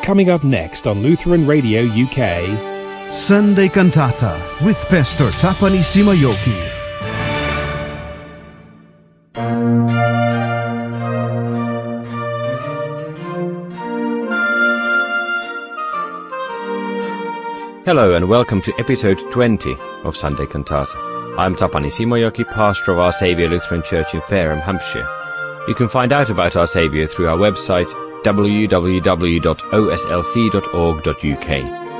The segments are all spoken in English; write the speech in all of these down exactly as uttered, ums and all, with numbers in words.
Coming up next on Lutheran Radio U K, Sunday Cantata with Pastor Tapani Simayoki. Hello and welcome to episode twenty of Sunday Cantata. I'm Tapani Simayoki, pastor of Our Saviour Lutheran Church in Fareham, Hampshire. You can find out about Our Saviour through our website w w w dot o s l c dot org dot u k.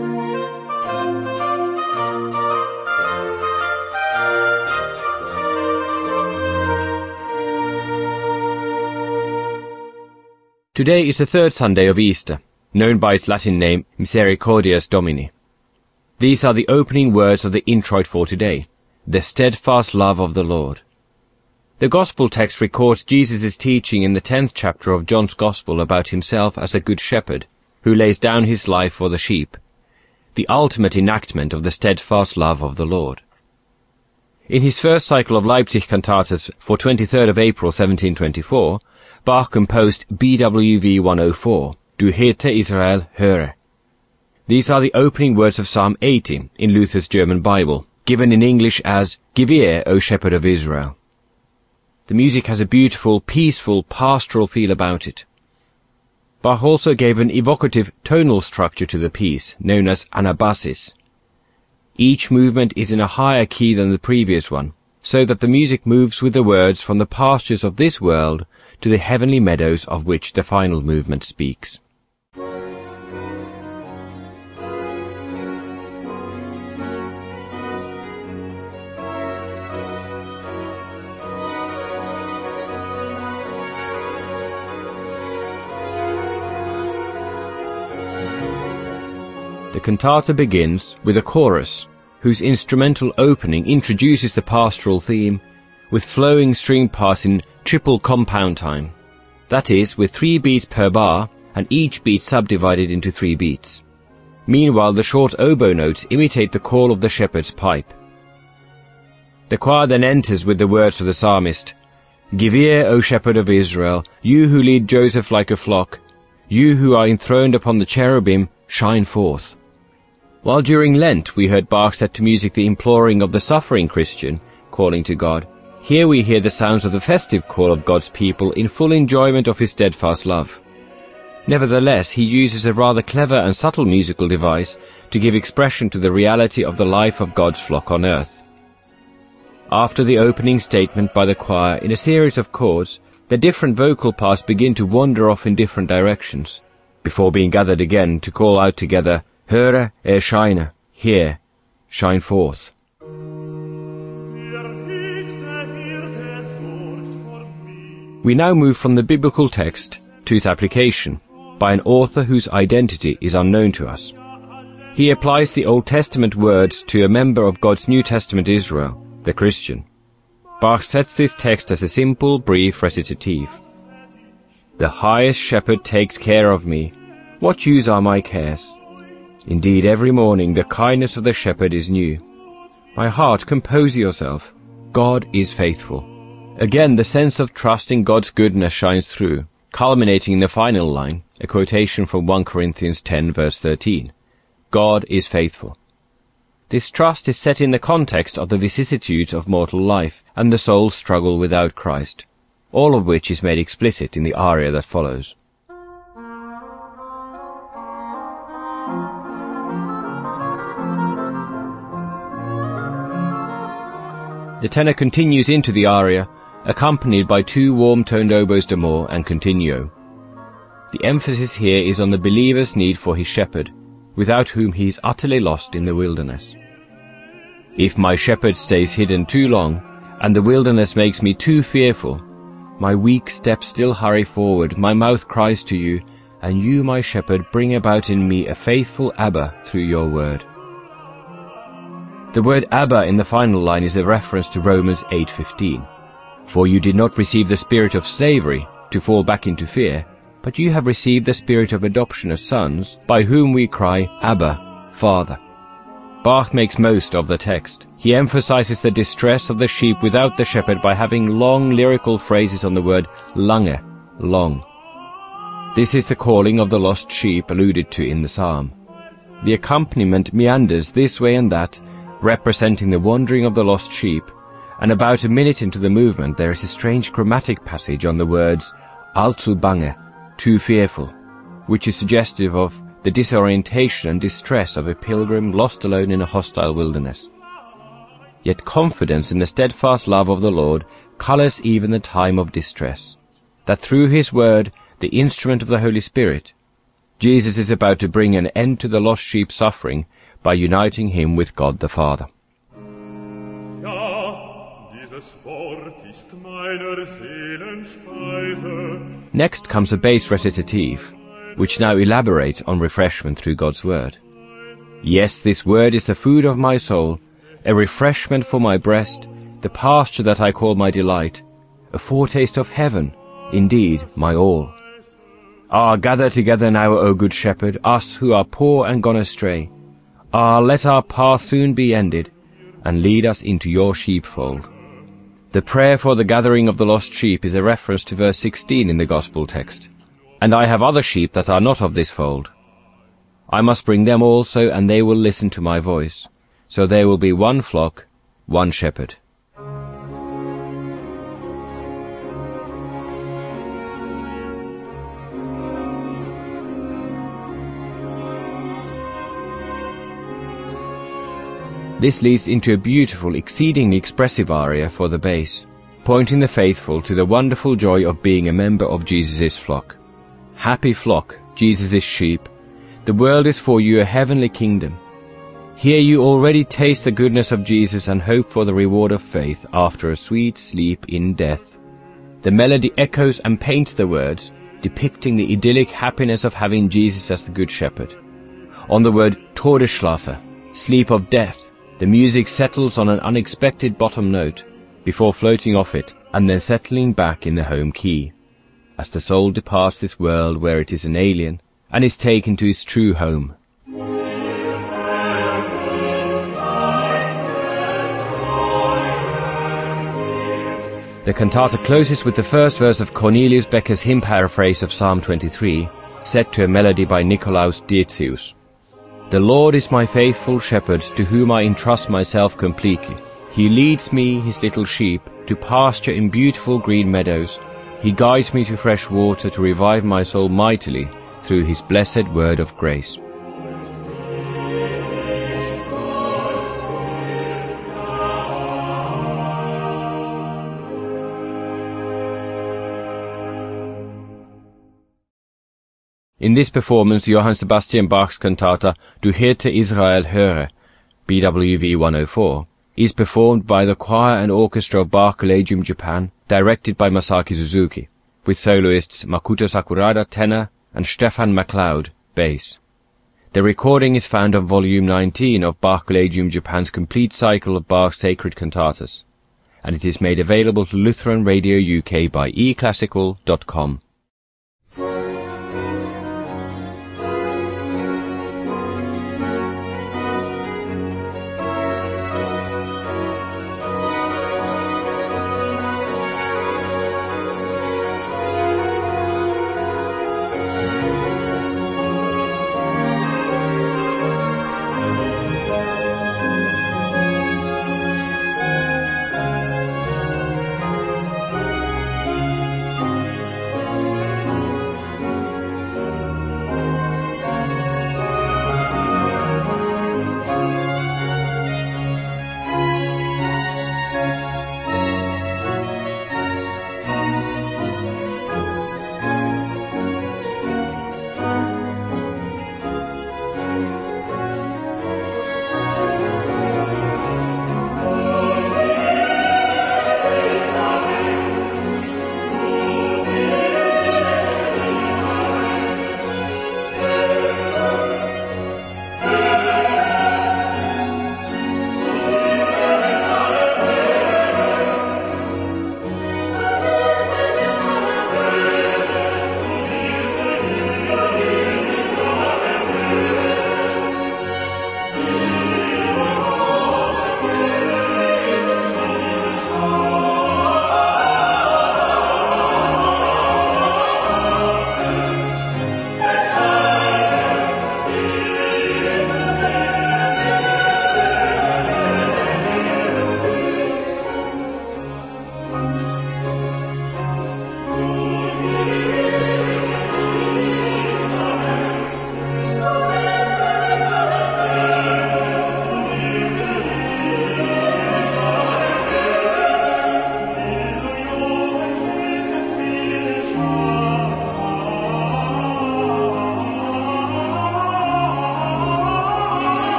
Today is the third Sunday of Easter, known by its Latin name Misericordias Domini. These are the opening words of the introit for today, the steadfast love of the Lord. The Gospel text records Jesus' teaching in the tenth chapter of John's Gospel about himself as a good shepherd, who lays down his life for the sheep, the ultimate enactment of the steadfast love of the Lord. In his first cycle of Leipzig cantatas for twenty-third of April seventeen twenty-four, Bach composed B W V one oh four, Du Hirte Israel, höre. These are the opening words of Psalm eighty in Luther's German Bible, given in English as, Give ear, O Shepherd of Israel. The music has a beautiful, peaceful, pastoral feel about it. Bach also gave an evocative tonal structure to the piece, known as anabasis. Each movement is in a higher key than the previous one, so that the music moves with the words from the pastures of this world to the heavenly meadows of which the final movement speaks. The cantata begins with a chorus, whose instrumental opening introduces the pastoral theme, with flowing string parts in triple compound time, that is, with three beats per bar, and each beat subdivided into three beats. Meanwhile, the short oboe notes imitate the call of the shepherd's pipe. The choir then enters with the words of the psalmist, Give ear, O shepherd of Israel, you who lead Joseph like a flock, you who are enthroned upon the cherubim, shine forth. While during Lent we heard Bach set to music the imploring of the suffering Christian, calling to God, here we hear the sounds of the festive call of God's people in full enjoyment of his steadfast love. Nevertheless, he uses a rather clever and subtle musical device to give expression to the reality of the life of God's flock on earth. After the opening statement by the choir in a series of chords, the different vocal parts begin to wander off in different directions, before being gathered again to call out together, Höre, erscheine, hear, shine forth. We now move from the biblical text to its application, by an author whose identity is unknown to us. He applies the Old Testament words to a member of God's New Testament Israel, the Christian. Bach sets this text as a simple, brief recitative. The highest shepherd takes care of me. What use are my cares? Indeed, every morning the kindness of the shepherd is new. My heart, compose yourself. God is faithful. Again, the sense of trust in God's goodness shines through, culminating in the final line, a quotation from First Corinthians ten verse thirteen. God is faithful. This trust is set in the context of the vicissitudes of mortal life and the soul's struggle without Christ, all of which is made explicit in the aria that follows. The tenor continues into the aria, accompanied by two warm-toned oboes d'amore and continuo. The emphasis here is on the believer's need for his shepherd, without whom he is utterly lost in the wilderness. If my shepherd stays hidden too long, and the wilderness makes me too fearful, my weak steps still hurry forward, my mouth cries to you, and you, my shepherd, bring about in me a faithful Abba through your word. The word Abba in the final line is a reference to Romans eight fifteen. For you did not receive the spirit of slavery to fall back into fear, but you have received the spirit of adoption as sons, by whom we cry, Abba, Father. Bach makes most of the text. He emphasizes the distress of the sheep without the shepherd by having long lyrical phrases on the word lange, long. This is the calling of the lost sheep alluded to in the psalm. The accompaniment meanders this way and that, representing the wandering of the lost sheep, and about a minute into the movement there is a strange chromatic passage on the words allzu bange, too fearful, which is suggestive of the disorientation and distress of a pilgrim lost alone in a hostile wilderness. Yet confidence in the steadfast love of the Lord colours even the time of distress, that through his word, the instrument of the Holy Spirit, Jesus is about to bring an end to the lost sheep's suffering by uniting him with God the Father. Next comes a bass recitative, which now elaborates on refreshment through God's word. Yes, this word is the food of my soul, a refreshment for my breast, the pasture that I call my delight, a foretaste of heaven, indeed my all. Ah, gather together now, O good shepherd, us who are poor and gone astray. Ah, let our path soon be ended, and lead us into your sheepfold. The prayer for the gathering of the lost sheep is a reference to verse sixteen in the Gospel text. And I have other sheep that are not of this fold. I must bring them also, and they will listen to my voice. So there will be one flock, one shepherd. This leads into a beautiful, exceedingly expressive aria for the bass, pointing the faithful to the wonderful joy of being a member of Jesus' flock. Happy flock, Jesus' sheep, the world is for you a heavenly kingdom. Here you already taste the goodness of Jesus and hope for the reward of faith after a sweet sleep in death. The melody echoes and paints the words, depicting the idyllic happiness of having Jesus as the Good Shepherd. On the word Todesschlafe, sleep of death, the music settles on an unexpected bottom note, before floating off it and then settling back in the home key, as the soul departs this world where it is an alien and is taken to its true home. The cantata closes with the first verse of Cornelius Becker's hymn paraphrase of Psalm twenty-three, set to a melody by Nikolaus Dietzius. The Lord is my faithful shepherd, to whom I entrust myself completely. He leads me, his little sheep, to pasture in beautiful green meadows. He guides me to fresh water to revive my soul mightily through his blessed word of grace. In this performance, Johann Sebastian Bach's cantata Du Hirte Israel höre, B W V one oh four, is performed by the choir and orchestra of Bach Collegium Japan, directed by Masaki Suzuki, with soloists Makoto Sakurada tenor and Stefan MacLeod bass. The recording is found on volume nineteen of Bach Collegium Japan's complete cycle of Bach's sacred cantatas, and it is made available to Lutheran Radio U K by e classical dot com.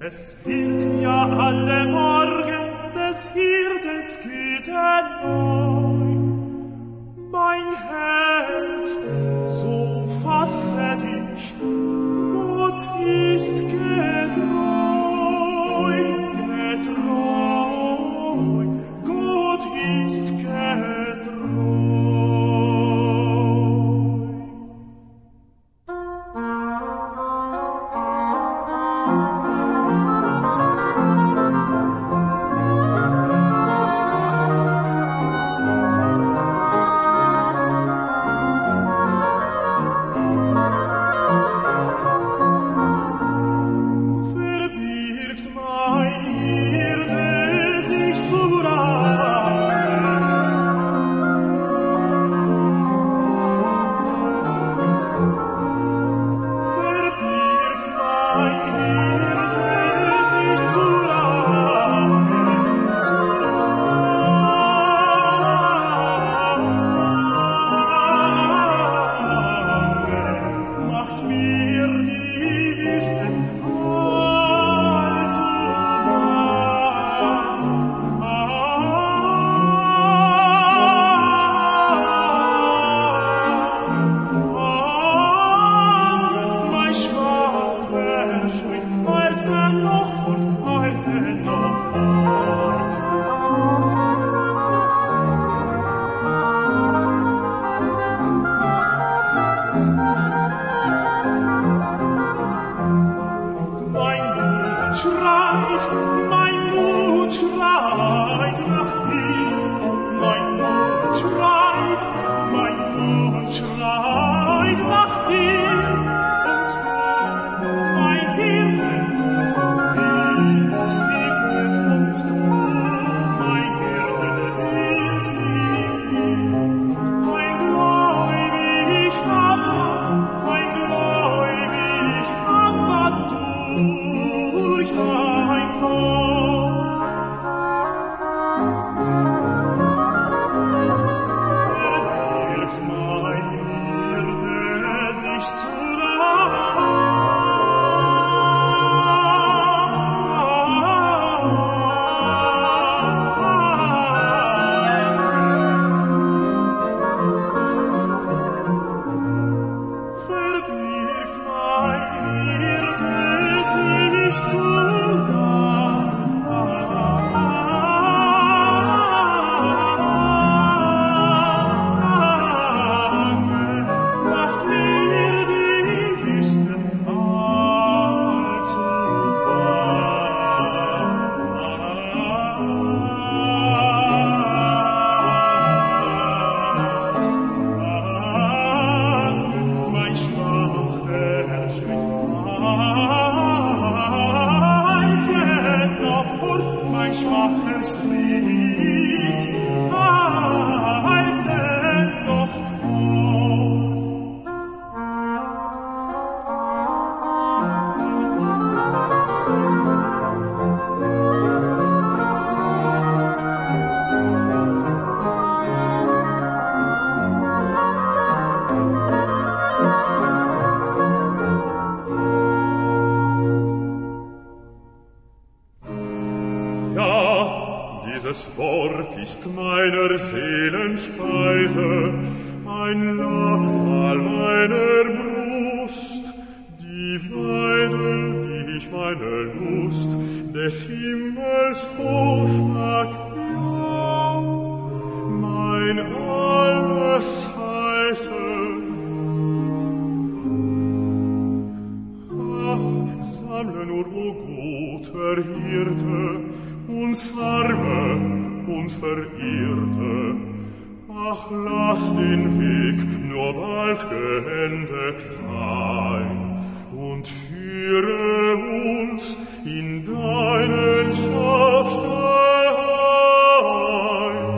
Es wird ja alle Morgen des Hirtens Güte neu. Mein Herz, so fasse dich, Gott ist getreu, getreu, Gott ist getreu. Dieses Wort ist meiner Seelen Speise, ein Labsal meiner Brust, die Weide, die ich meine Lust des Himmels Vorschlag, ja, mein alles heiße. Ach, sammle nur, o guter Hirte, uns Arme und Verirrte. Ach, lass den Weg nur bald geendet sein und führe uns in deinen Schafstall heim.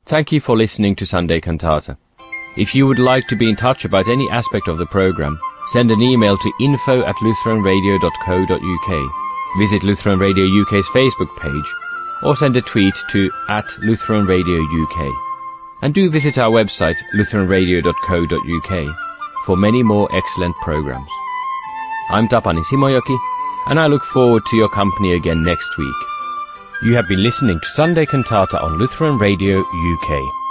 Thank you for listening to Sunday Cantata. If you would like to be in touch about any aspect of the program, send an email to info at lutheranradio dot co dot uk. Visit Lutheran Radio U K's Facebook page, or send a tweet to at Lutheran Radio U K. And do visit our website lutheran radio dot co dot uk for many more excellent programs. I'm Tapani Simojoki, and I look forward to your company again next week. You have been listening to Sunday Cantata on Lutheran Radio U K.